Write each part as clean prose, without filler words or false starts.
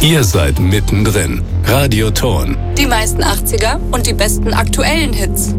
Ihr seid mittendrin. Radioton. Die meisten 80er und die besten aktuellen Hits.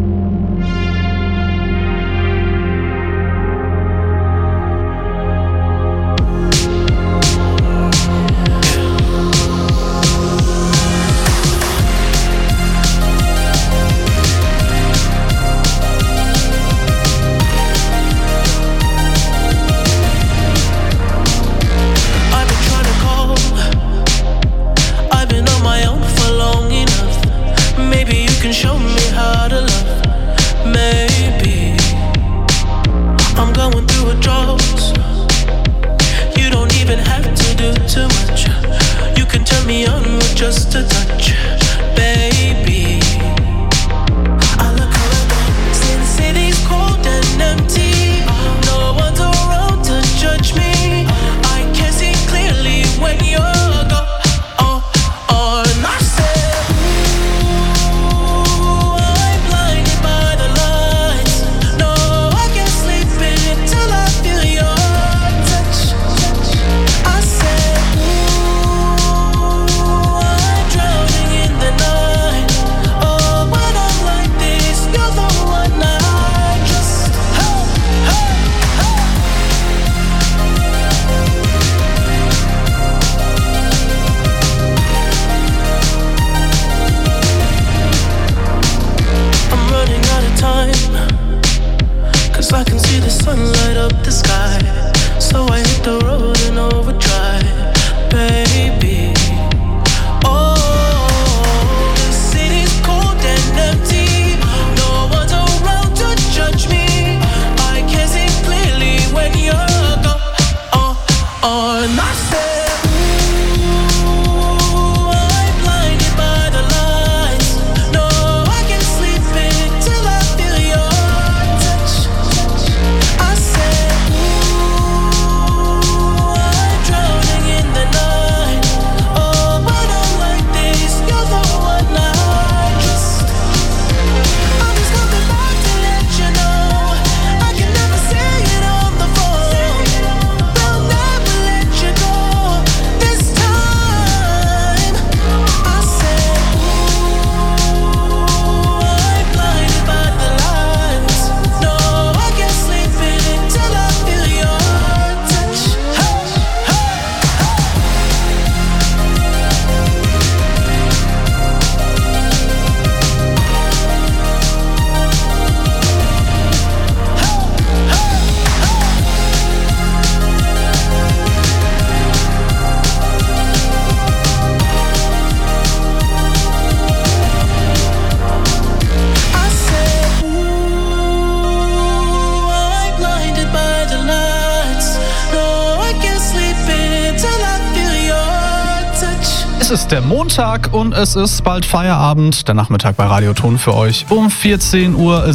Es ist der Montag und es ist bald Feierabend. Der Nachmittag bei Radioton für euch um 14:17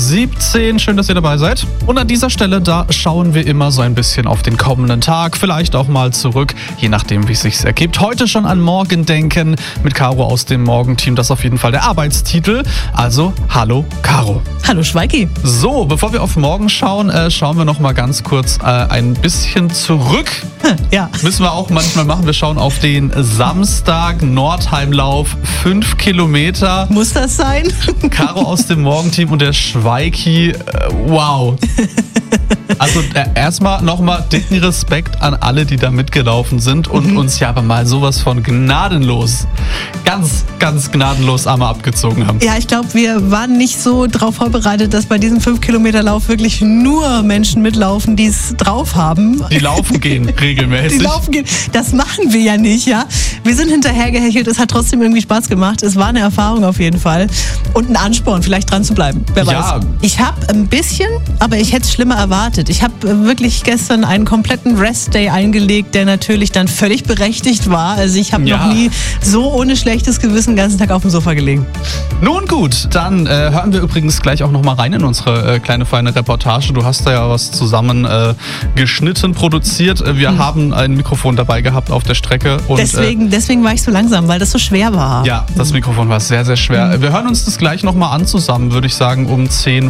Uhr. Schön, dass ihr dabei seid. Und an dieser Stelle, da schauen wir immer so ein bisschen auf den kommenden Tag. Vielleicht auch mal zurück, je nachdem, wie es sich ergibt. Heute schon an morgen denken mit Caro aus dem Morgenteam. Das ist auf jeden Fall der Arbeitstitel. Also, hallo Caro. Hallo Schweiki. So, bevor wir auf morgen schauen, schauen wir noch mal ganz kurz ein bisschen zurück. Ja. Müssen wir auch manchmal machen. Wir schauen auf den Samstag, Nordheimlauf, 5 Kilometer. Muss das sein? Caro aus dem Morgenteam und der Schweiki, wow. Also erstmal nochmal dicken Respekt an alle, die da mitgelaufen sind und uns ja aber mal sowas von gnadenlos, ganz gnadenlos einmal abgezogen haben. Ja, ich glaube, wir waren nicht so drauf vorbereitet, dass bei diesem 5-Kilometer-Lauf wirklich nur Menschen mitlaufen, die es drauf haben. Die laufen gehen regelmäßig. Die laufen gehen. Das machen wir ja nicht, ja. Wir sind hinterhergehechelt, es hat trotzdem irgendwie Spaß gemacht. Es war eine Erfahrung auf jeden Fall. Und ein Ansporn, vielleicht dran zu bleiben. Wer weiß. Ich habe ein bisschen, aber ich hätte es schlimmer erwartet. Ich habe wirklich gestern einen kompletten Rest-Day eingelegt, der natürlich dann völlig berechtigt war. Also ich habe noch nie so ohne schlechtes Gewissen den ganzen Tag auf dem Sofa gelegen. Nun gut, dann hören wir übrigens gleich auch noch mal rein in unsere kleine feine Reportage. Du hast da ja was zusammen geschnitten, produziert. Wir haben ein Mikrofon dabei gehabt auf der Strecke. Und, deswegen war ich so langsam, weil das so schwer war. Ja, das Mikrofon war sehr, sehr schwer. Wir hören uns das gleich noch mal an zusammen, würde ich sagen, um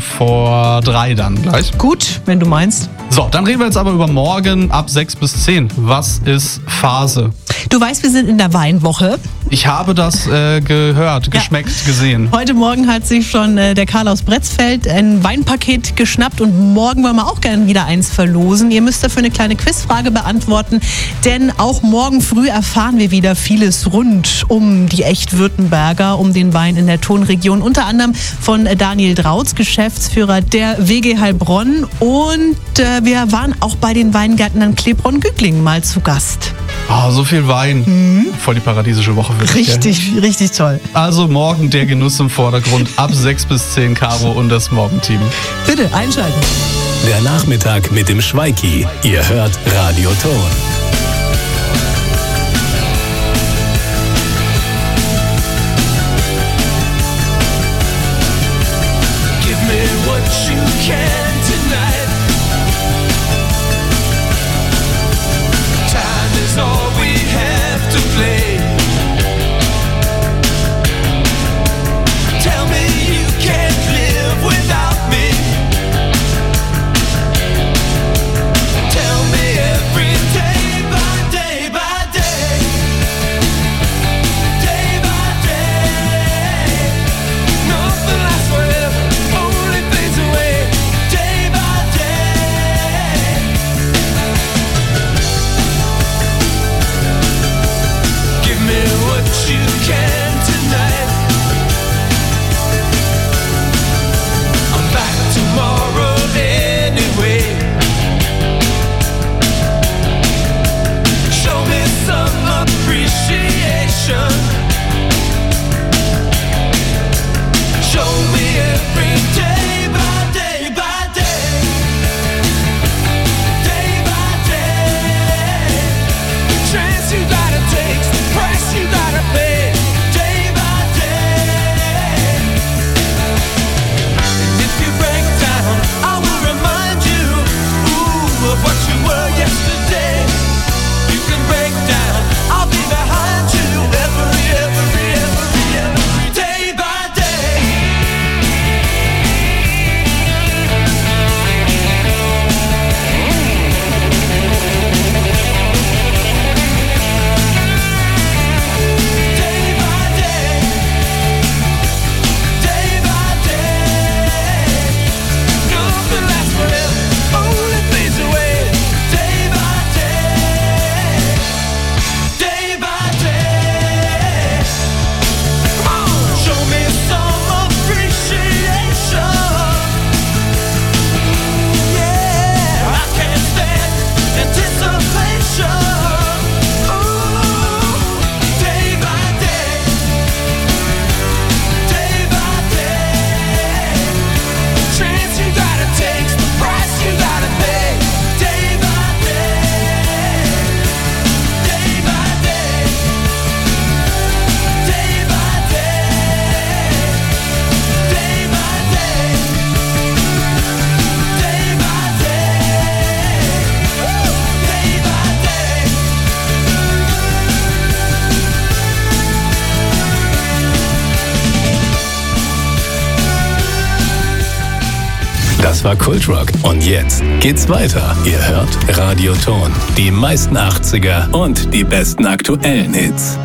2:50 dann gleich. Gut, wenn du meinst. So, dann reden wir jetzt aber über morgen ab 6 bis 10. Was ist Phase? Du weißt, wir sind in der Weinwoche. Ich habe das gehört, geschmeckt, gesehen. Heute Morgen hat sich schon der Karl aus Bretzfeld ein Weinpaket geschnappt und morgen wollen wir auch gerne wieder eins verlosen. Ihr müsst dafür eine kleine Quizfrage beantworten, denn auch morgen früh erfahren wir wieder vieles rund um die Echt-Württemberger, um den Wein in der Tonregion. Unter anderem von Daniel Drautz, Geschäftsführer der WG Heilbronn. Und wir waren auch bei den Weingärtnern Klebronn-Güglingen mal zu Gast. Oh, so viel Wein. Voll die paradiesische Woche für dich. Richtig toll. Also morgen der Genuss im Vordergrund. Ab 6 bis 10 Caro und das Morgenteam. Bitte einschalten. Der Nachmittag mit dem Schweiki. Ihr hört Radio Ton. Das war Kultrock. Und jetzt geht's weiter. Ihr hört Radio Ton. Die meisten 80er und die besten aktuellen Hits.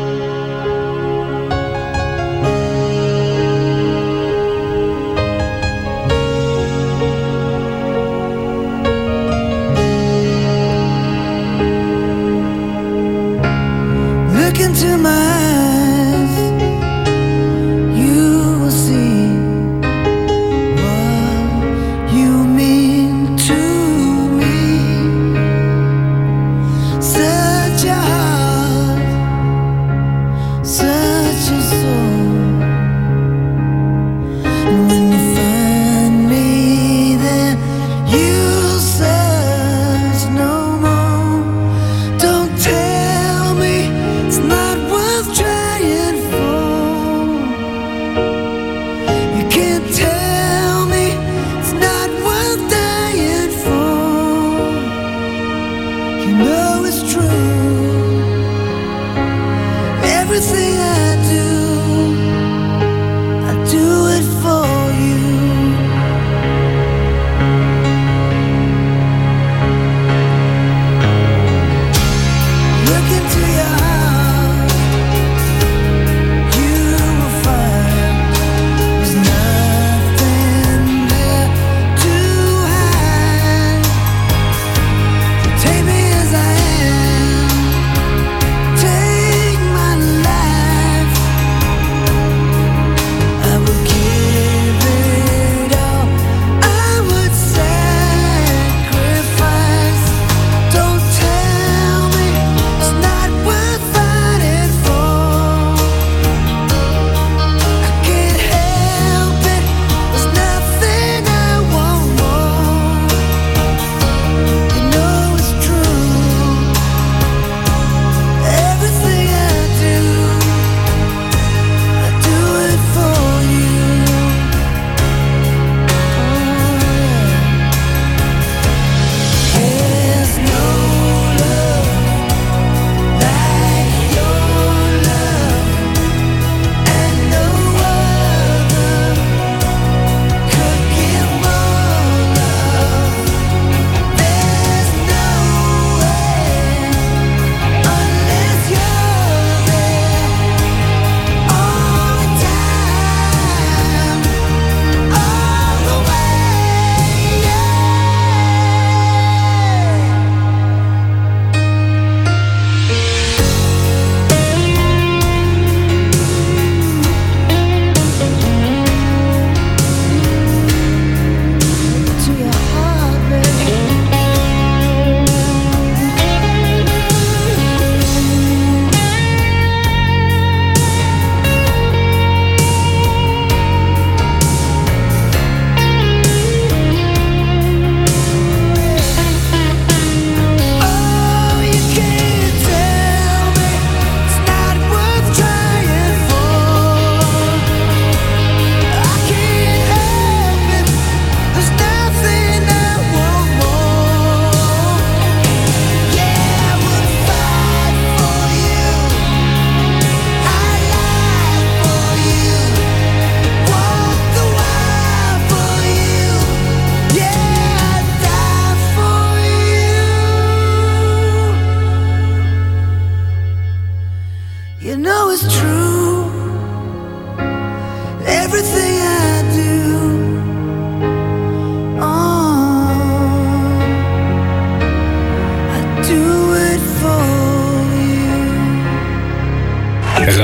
Look into my eyes, you will see what you mean to me. Search your heart, search your soul, and when you find me, then you'll search no more. Don't tell me it's not worth trying for. You can't tell me it's not worth dying for. You know it's true. Everything I do it for you. Look into your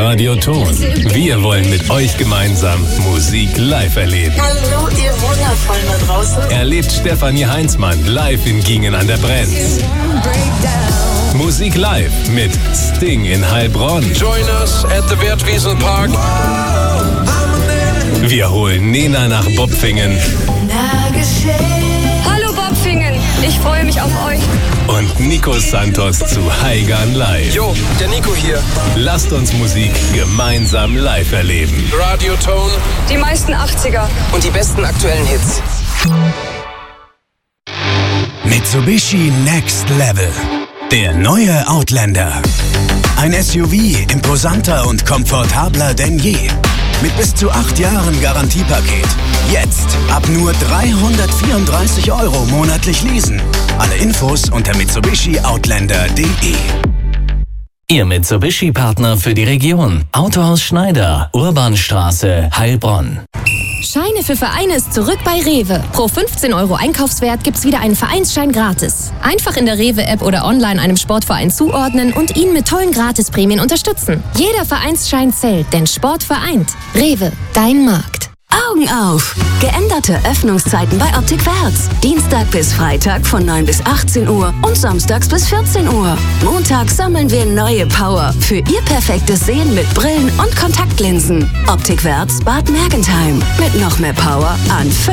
Radio Ton. Wir wollen mit euch gemeinsam Musik live erleben. Hallo, ihr Wundervollen da draußen. Erlebt Stefanie Heinzmann live in Gingen an der Brenz. Musik live mit Sting in Heilbronn. Join us at the Wertwiesenpark. Wir holen Nena nach Bopfingen. Hallo Bopfingen, ich freue mich auf euch. Und Nico Santos zu Heigan live. Jo, der Nico hier. Lasst uns Musik gemeinsam live erleben. Radio Ton. Die meisten 80er. Und die besten aktuellen Hits. Mitsubishi Next Level. Der neue Outlander. Ein SUV imposanter und komfortabler denn je. Mit bis zu 8 Jahren Garantiepaket. Jetzt ab nur 334 € monatlich leasen. Alle Infos unter mitsubishioutlander.de. Ihr Mitsubishi-Partner für die Region. Autohaus Schneider, Urbanstraße, Heilbronn. Scheine für Vereine ist zurück bei Rewe. Pro 15 € Einkaufswert gibt's wieder einen Vereinsschein gratis. Einfach in der Rewe-App oder online einem Sportverein zuordnen und ihn mit tollen Gratisprämien unterstützen. Jeder Vereinsschein zählt, denn Sport vereint. Rewe, dein Markt. Augen auf! Geänderte Öffnungszeiten bei Optik Wärts. Dienstag bis Freitag von 9 bis 18 Uhr und samstags bis 14 Uhr. Montag sammeln wir neue Power für Ihr perfektes Sehen mit Brillen und Kontaktlinsen. Optik Wärts Bad Mergentheim. Mit noch mehr Power an